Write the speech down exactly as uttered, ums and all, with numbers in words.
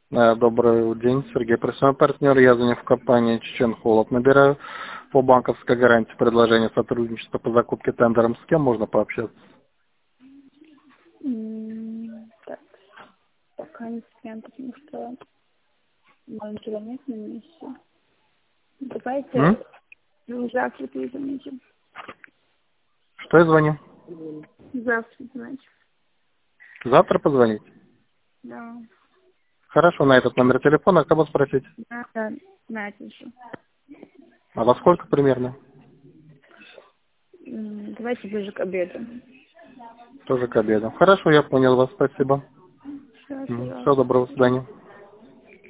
Э, Добрый день, Сергей, представляю партнер. Я звоню в компанию Чечен Холод. Набираю по банковской гарантии предложение сотрудничества по закупке тендером. С кем можно пообщаться? М, Так, пока не с кем, потому что менеджера нет на месте. М? Давайте ну, завтра перезвоните. Что я звоню? Завтра, значит. Завтра позвонить? Да. Хорошо, на этот номер телефона. Кого спросить? Надо знать еще. А во сколько примерно? М, Давайте ближе к обеду. Тоже к обеду. Хорошо, я понял вас. Спасибо. Все, Всего пожалуйста. доброго, до свидания.